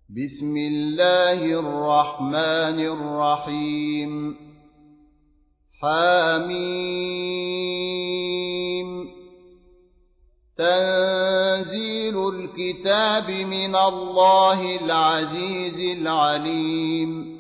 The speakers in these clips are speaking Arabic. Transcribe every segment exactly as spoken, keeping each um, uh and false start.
بسم الله الرحمن الرحيم حميم تنزيل الكتاب من الله العزيز العليم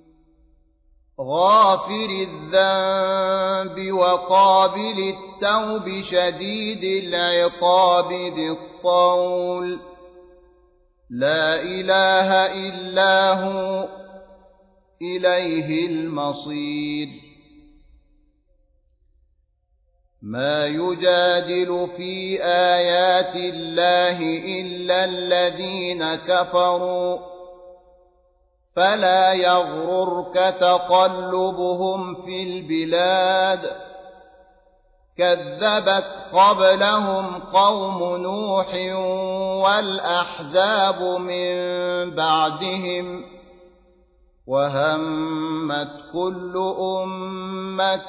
غافر الذنب وقابل التوب شديد العقاب ذي الطول لا إله إلا هو إليه المصير ما يجادل في آيات الله إلا الذين كفروا فلا يغررك تقلبهم في البلاد كذبت قبلهم قوم نوح والأحزاب من بعدهم وهمت كل أمة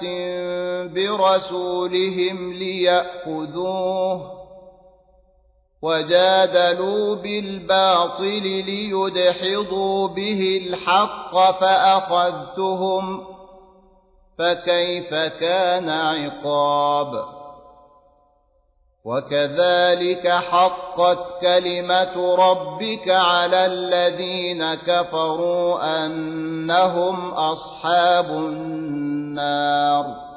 برسولهم ليأخذوه وجادلوا بالباطل ليدحضوا به الحق فأخذتهم فكيف كان عقاب وكذلك حقت كلمة ربك على الذين كفروا أنهم أصحاب النار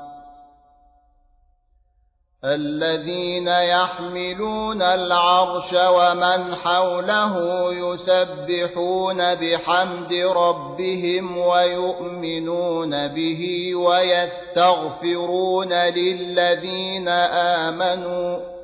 الذين يحملون العرش ومن حوله يسبحون بحمد ربهم ويؤمنون به ويستغفرون للذين آمنوا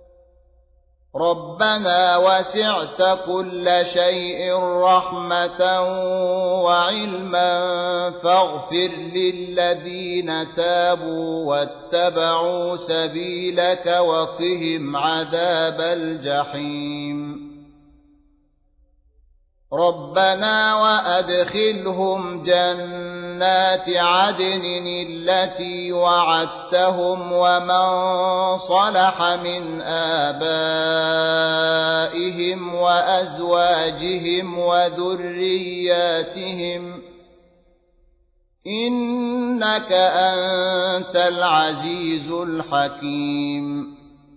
ربنا وسعت كل شيء رحمة وعلما فاغفر للذين تابوا واتبعوا سبيلك وقهم عذاب الجحيم ربنا وأدخلهم جنات عدن التي وعدتهم ومن صلح من آبائهم وأزواجهم وذرياتهم إنك أنت العزيز الحكيم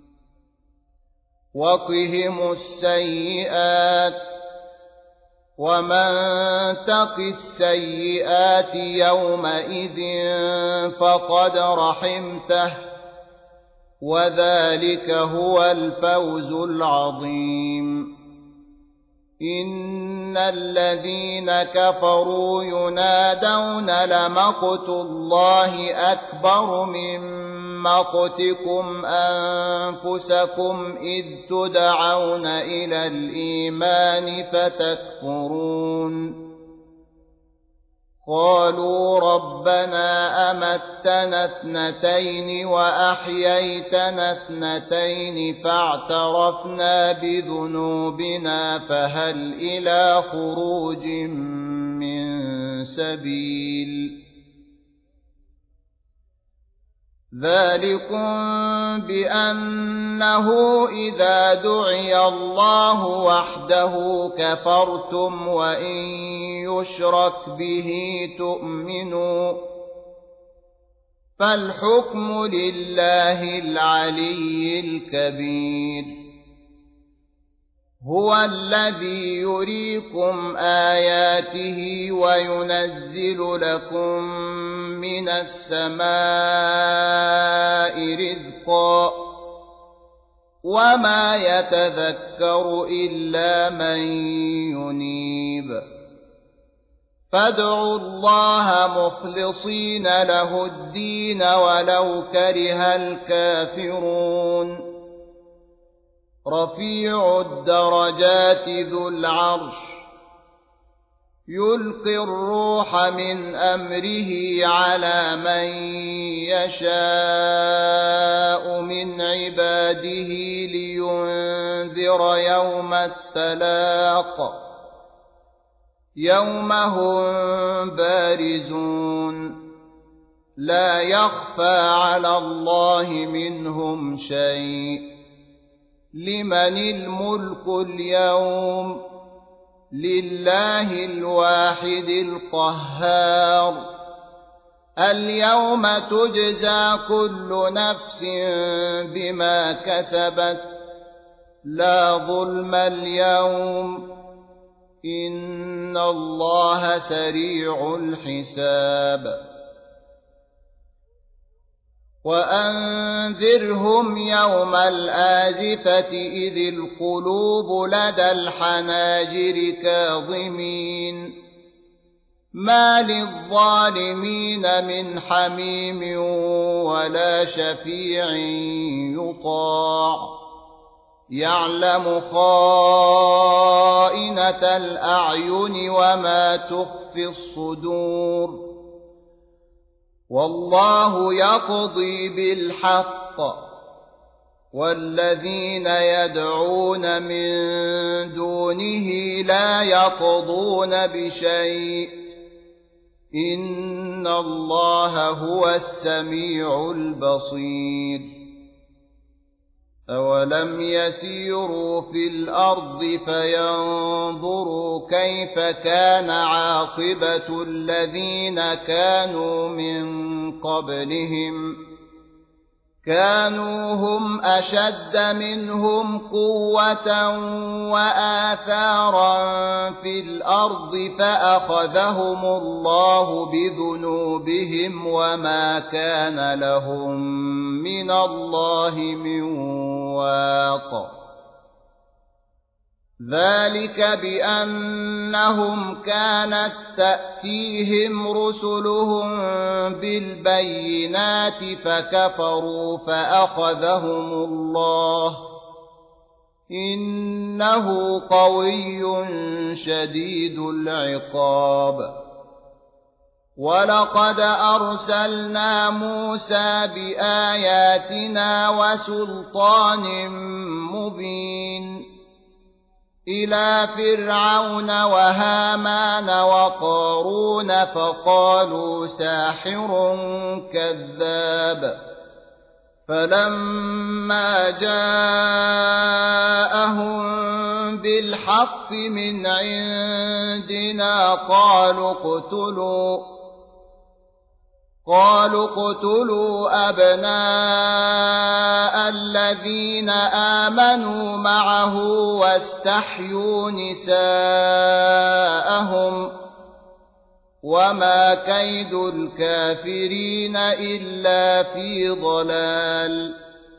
وقهم السيئات ومن تق السيئات يومئذ فقد رحمته وذلك هو الفوز العظيم إن الذين كفروا ينادون لمقت الله أكبر من مقتكم أنفسكم إذ تدعون إلى الإيمان فتكفرون قالوا ربنا أمتنا اثنتين وأحييتنا اثنتين فاعترفنا بذنوبنا فهل إلى خروج من سبيل ذلكم بأنه إذا دعي الله وحده كفرتم وإن يشرك به تؤمنوا فالحكم لله العلي الكبير هو الذي يريكم آياته وينزل لكم من السماء رزقا وما يتذكر إلا من ينيب فادعوا الله مخلصين له الدين ولو كره الكافرون رفيع الدرجات ذو العرش يلقي الروح من أمره على من يشاء من عباده لينذر يوم التلاق يوم هم بارزون لا يخفى على الله منهم شيء لمن الملك اليوم لله الواحد القهار. اليوم تجزى كل نفس بما كسبت لا ظلم اليوم إن الله سريع الحساب. وأنذرهم يوم الآزفة إذ القلوب لدى الحناجر كاظمين ما للظالمين من حميم ولا شفيع يطاع يعلم خائنة الأعين وما تخفي الصدور والله يقضي بالحق والذين يدعون من دونه لا يقضون بشيء إن الله هو السميع البصير. أولم يسيروا في الأرض فينظروا كيف كان عاقبة الذين كانوا من قبلهم كانوا هم أشد منهم قوة وآثارا في الأرض فأخذهم الله بذنوبهم وما كان لهم من الله من واق. ذلك بأنهم كانت تأتيهم رسلهم بالبينات فكفروا فأخذهم الله إنه قوي شديد العقاب. ولقد أرسلنا موسى بآياتنا وسلطان مبين إلى فرعون وهامان وقارون فقالوا ساحر كذاب. فلما جاءهم بالحق من عندنا قالوا اقتلوا قالوا اقتلوا أبناء الذين آمنوا معه واستحيوا نساءهم وما كيد الكافرين إلا في ضلال.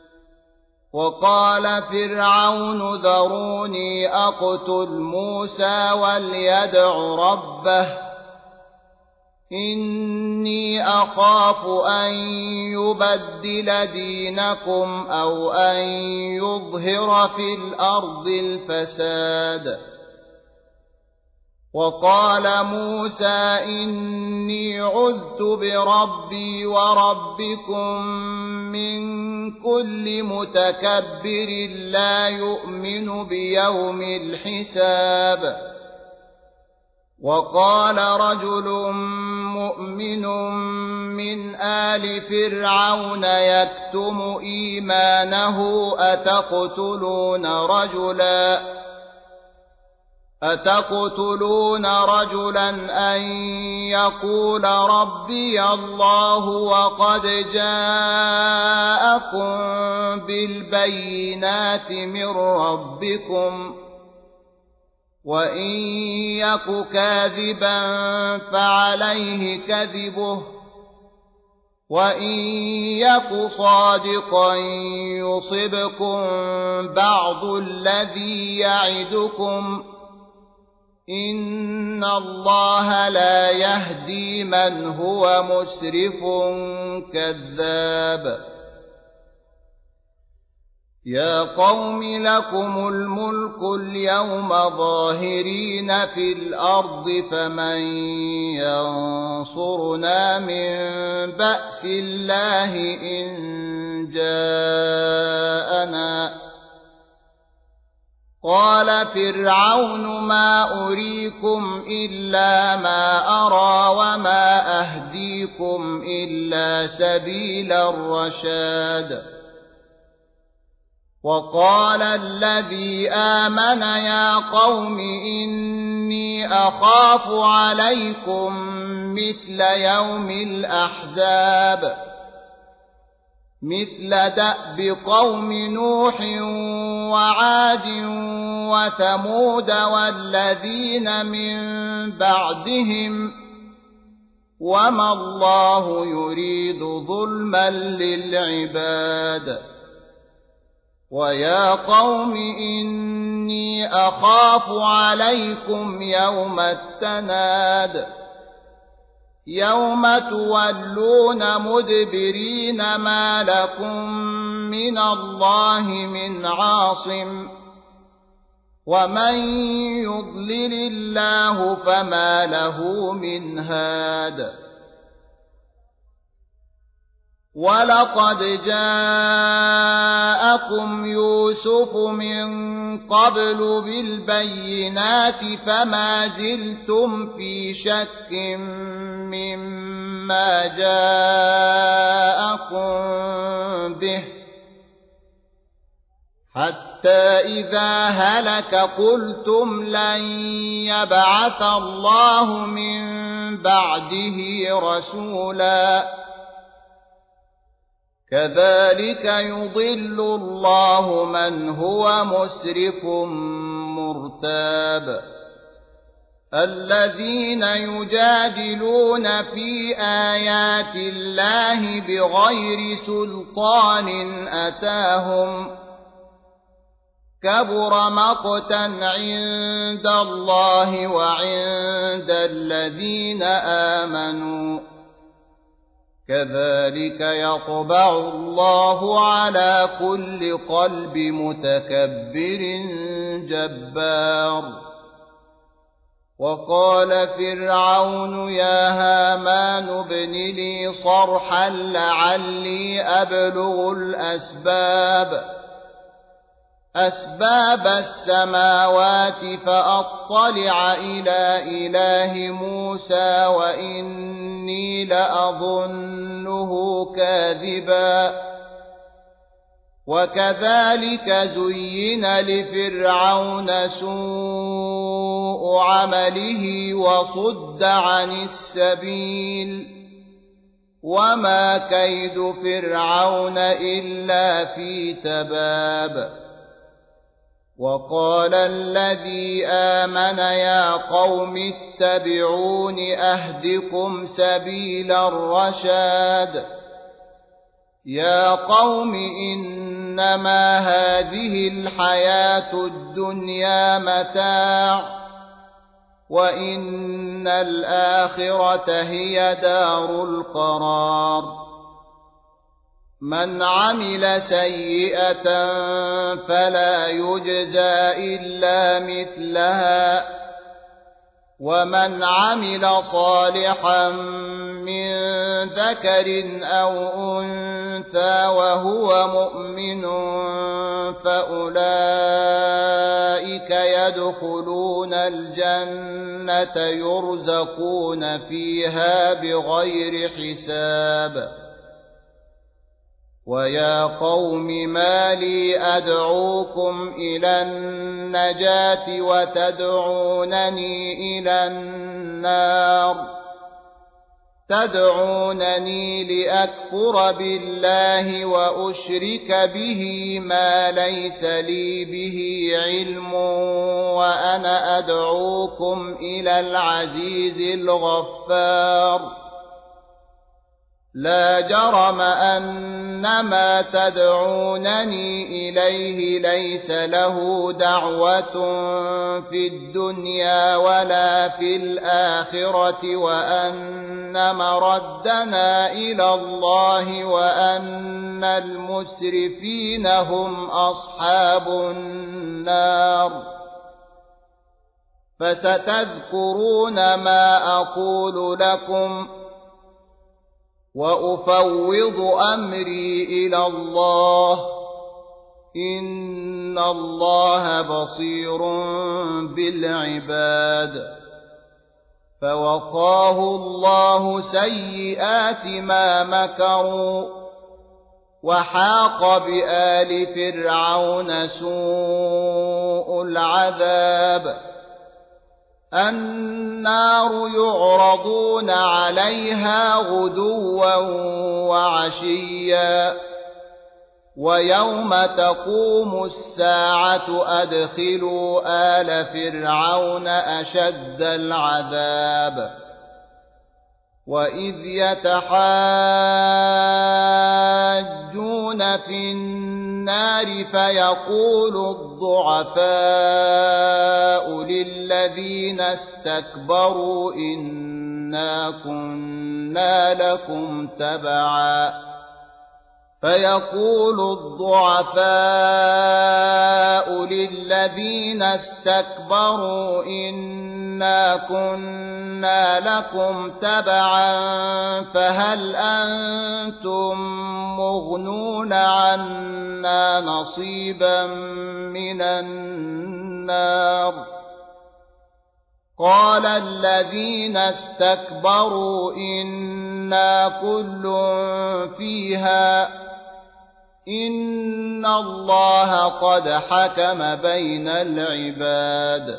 وقال فرعون ذروني أقتل موسى وليدع ربه إني أخاف أن يبدل دينكم أو أن يظهر في الأرض الفساد. وقال موسى إني عذت بربي وربكم من كل متكبر لا يؤمن بيوم الحساب. وقال رجل مؤمن من آل فرعون يكتم إيمانه أتقتلون رجلا أتقتلون رجلا أن يقول ربي الله وقد جاءكم بالبينات من ربكم وإن يك كاذبا فعليه كذبه وإن يك صادقا يصبكم بعض الذي يعدكم إن الله لا يهدي من هو مسرف كذاب. يا قوم لكم الملك اليوم ظاهرين في الأرض فمن ينصرنا من بأس الله إن جاءنا. قال فرعون ما أريكم إلا ما أرى وما أهديكم إلا سبيل الرشاد. وقال الذي آمن يا قوم إني أخاف عليكم مثل يوم الأحزاب مثل دأب قوم نوح وعاد وثمود والذين من بعدهم وما الله يريد ظلما للعباد ويا قوم إني أخاف عليكم يوم التناد يوم تولون مدبرين ما لكم من الله من عاصم ومن يضلل الله فما له من هاد ولقد جاءكم يوسف من قبل بالبينات فما زلتم في شك مما جاءكم به حتى إذا هلك قلتم لن يبعث الله من بعده رسولا كذلك يضل الله من هو مسرف مرتاب الذين يجادلون في آيات الله بغير سلطان أتاهم كبر مقتا عند الله وعند الذين آمنوا كذلك يطبع الله على كل قلب متكبر جبار وقال فرعون يا هامان ابن لي صرحا لعلي أبلغ الأسباب أسباب السماوات فأطلع إلى إله موسى وإني لأظنه كاذبا وكذلك زين لفرعون سوء عمله وصد عن السبيل وما كيد فرعون إلا في تباب وقال الذي آمن يا قوم اتبعون أهدكم سبيل الرشاد يا قوم إنما هذه الحياة الدنيا متاع وإن الآخرة هي دار القرار من عمل سيئة فلا يجزى إلا مثلها ومن عمل صالحا من ذكر أو أنثى وهو مؤمن فأولئك يدخلون الجنة يرزقون فيها بغير حساب ويا قوم ما لي أدعوكم إلى النجاة وتدعونني إلى النار تدعونني لأكفر بالله وأشرك به ما ليس لي به علم وأنا أدعوكم إلى العزيز الغفار لا جرم أن ما تدعونني إليه ليس له دعوة في الدنيا ولا في الآخرة وأن مردنا إلى الله وأن المسرفين هم أصحاب النار فستذكرون ما أقول لكم وأفوض أمري إلى الله إن الله بصير بالعباد فوقاه الله سيئات ما مكروا وحاق بآل فرعون سوء العذاب النار يعرضون عليها غدوا وعشيا ويوم تقوم الساعة أدخلوا آل فرعون أشد العذاب وإذ يتحاجون في النار فيقول الضعفاء للذين استكبروا إنا كنا لكم تبعا فيقول الضعفاء للذين استكبروا إنا كنا لكم تبعا فهل أنتم مغنون عنا نصيبا من النار قال الذين استكبروا إنا كل فيها إن الله قد حكم بين العباد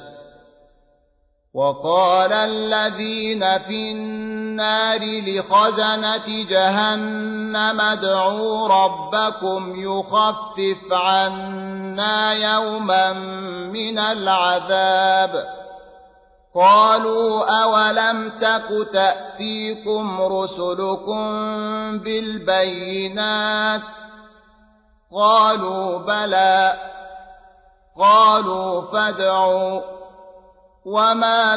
وقال الذين في النار لخزنة جهنم ادعوا ربكم يخفف عنا يوما من العذاب قالوا أولم تك تأتيكم رسلكم بالبينات قالوا بلى قالوا فادعوا وما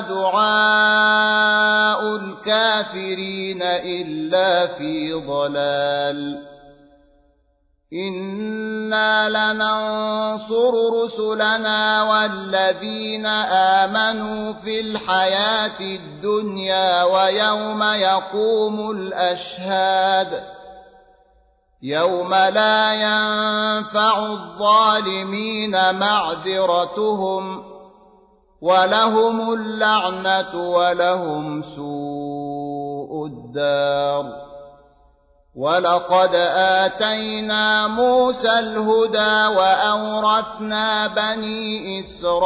دعاء الكافرين إلا في ضلال إنا لننصر رسلنا والذين آمنوا في الحياة الدنيا ويوم يقوم الأشهاد يوم لا ينفع الظالمين معذرتهم ولهم اللعنة ولهم سوء الدار ولقد آتينا موسى الهدى وأورثنا بني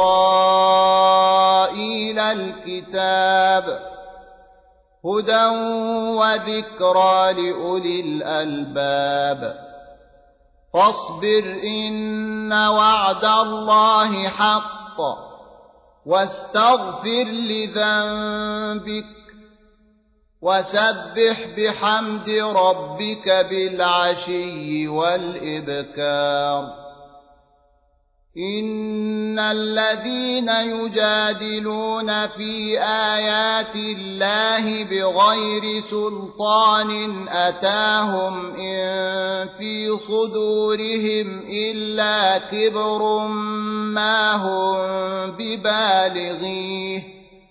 إسرائيل الكتاب هدى وذكرى لأولي الألباب فاصبر إن وعد الله حق واستغفر لذنبك وسبح بحمد ربك بالعشي والإبكار إن الذين يجادلون في آيات الله بغير سلطان أتاهم إن في صدورهم إلا كبر ما هم ببالغيه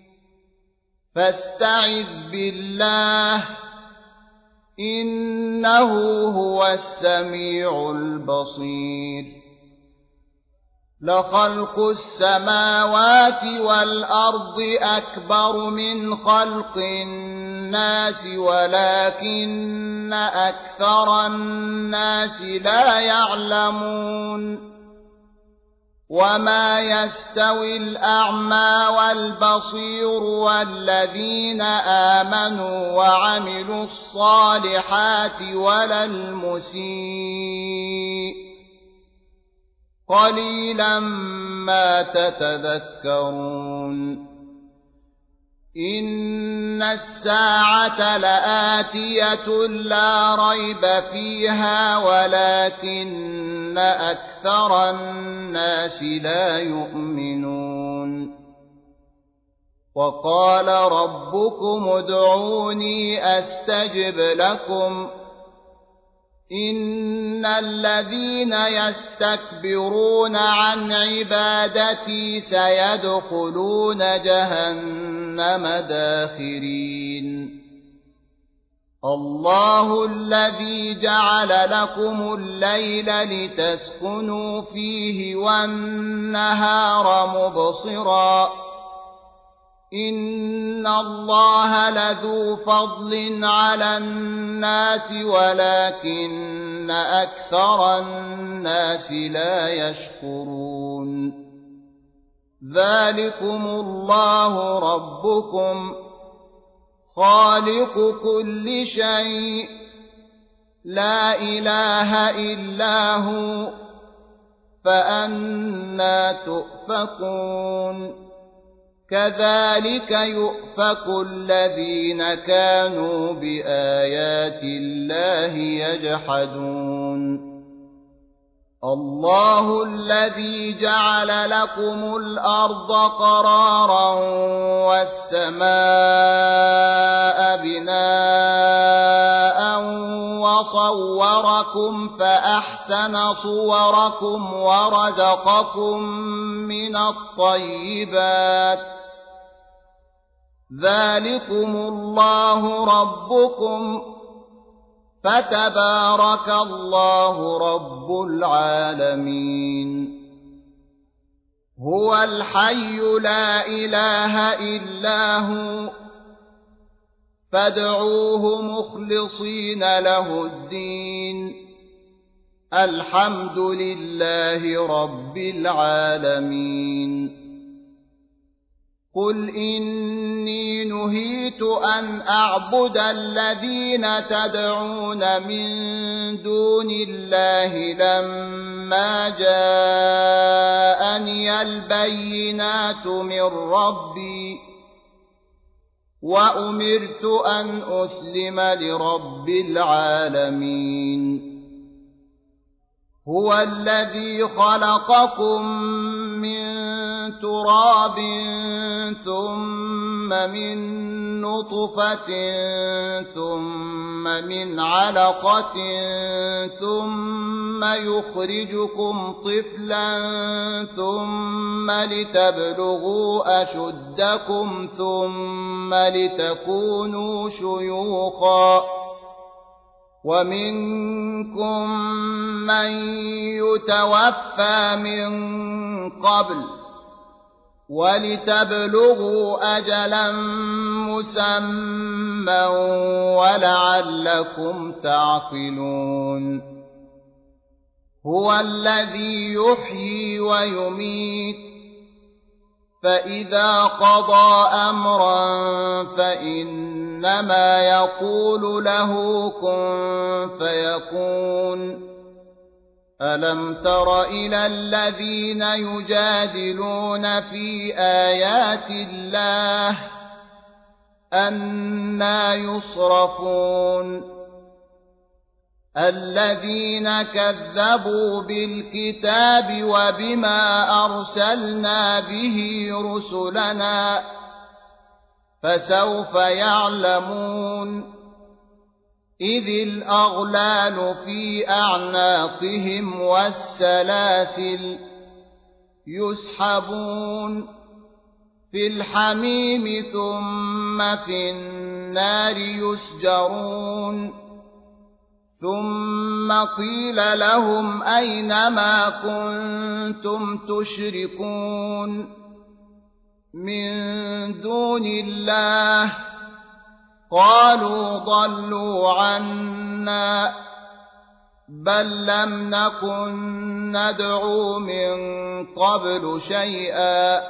فاستعذ بالله إنه هو السميع البصير لخلق السماوات والأرض أكبر من خلق الناس ولكن أكثر الناس لا يعلمون وما يستوي الأعمى والبصير والذين آمنوا وعملوا الصالحات ولا المسيء قليلا ما تتذكرون إن الساعة لآتية لا ريب فيها ولكن أكثر الناس لا يؤمنون وقال ربكم ادعوني أستجب لكم إن الذين يستكبرون عن عبادتي سيدخلون جهنم داخرين الله الذي جعل لكم الليل لتسكنوا فيه والنهار مبصرا إن الله لذو فضل على الناس ولكن أكثر الناس لا يشكرون ذلكم الله ربكم خالق كل شيء لا إله إلا هو فأنى تؤفكون كذلك يؤفك الذين كانوا بآيات الله يجحدون الله الذي جعل لكم الأرض قرارا والسماء بناء وصوركم فأحسن صوركم ورزقكم من الطيبات ذلكم الله ربكم فتبارك الله رب العالمين هو الحي لا إله إلا هو فادعوه مخلصين له الدين الحمد لله رب العالمين قل إني نهيت أن أعبد الذين تدعون من دون الله لما جاءني البينات من ربي وأمرت أن أسلم لرب العالمين هو الذي خلقكم من تراب ثم من نطفة ثم من علقة ثم يخرجكم طفلا ثم لتبلغوا أشدكم ثم لتكونوا شيوخا ومنكم من يتوفى من قبل ولتبلغوا أجلا مسمى ولعلكم تعقلون هو الذي يحيي ويميت فإذا قضى أمرا فإنما يقول له كن فيكون ألم تر إلى الذين يجادلون في آيات الله أنى يصرفون الذين كذبوا بالكتاب وبما أرسلنا به رسلنا فسوف يعلمون إذ الأغلال في أعناقهم والسلاسل يسحبون في الحميم ثم في النار يسجرون ثم قيل لهم أين ما كنتم تشركون من دون الله قالوا ضلوا عنا بل لم نكن ندعو من قبل شيئا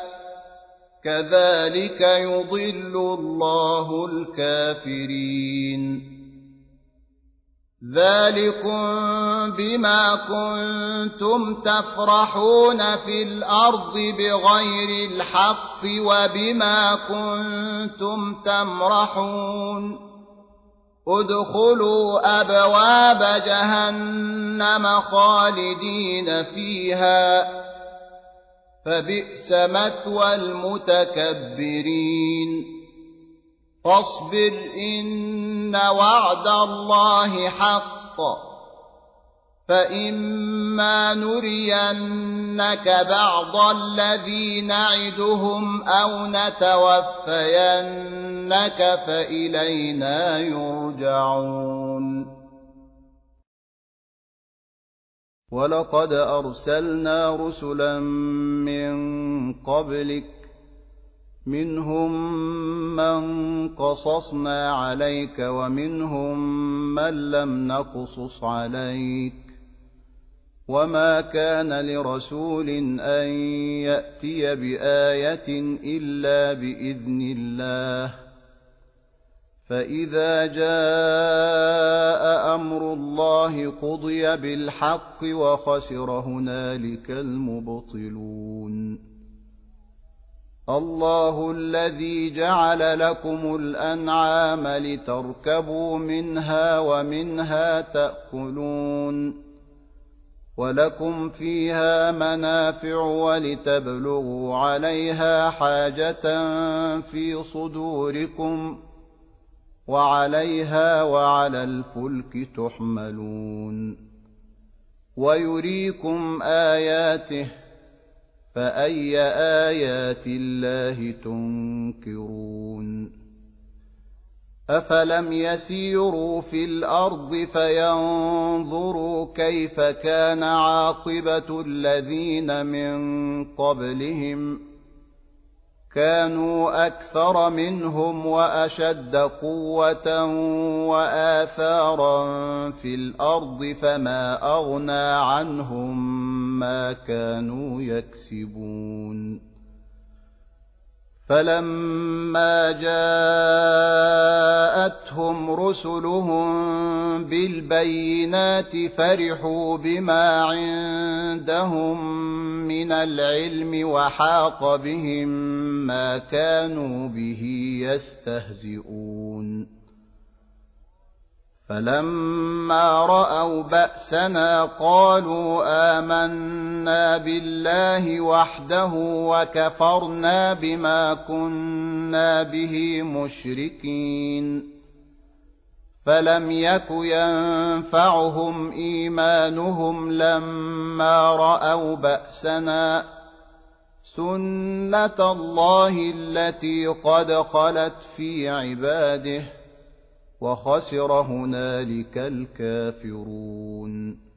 كذلك يضل الله الكافرين ذلكم بما كنتم تفرحون في الأرض بغير الحق وبما كنتم تمرحون ادخلوا أبواب جهنم خالدين فيها فبئس مثوى المتكبرين فاصبر إن وعد الله حق فإما نرينك بعض الذي نعدهم أو نتوفينك فإلينا يرجعون ولقد أرسلنا رسلا من قبلك منهم من قصصنا عليك ومنهم من لم نقصص عليك وما كان لرسول أن يأتي بآية إلا بإذن الله فإذا جاء أمر الله قضي بالحق وخسر هنالك المبطلون الله الذي جعل لكم الأنعام لتركبوا منها ومنها تأكلون ولكم فيها منافع ولتبلغوا عليها حاجة في صدوركم وعليها وعلى الفلك تحملون ويريكم آياته فأي آيات الله تنكرون أفلم يسيروا في الأرض فينظروا كيف كان عاقبة الذين من قبلهم كانوا أكثر منهم وأشد قوة وآثارا في الأرض فما أغنى عنهم ما كانوا يكسبون فلما جاءتهم رسلهم بالبينات فرحوا بما عندهم من العلم وحاق بهم ما كانوا به يستهزئون فلما رأوا بأسنا قالوا آمنا بالله وحده وكفرنا بما كنا به مشركين فلم يك ينفعهم إيمانهم لما رأوا بأسنا سنة الله التي قد خلت في عباده وخسر هنالك الكافرون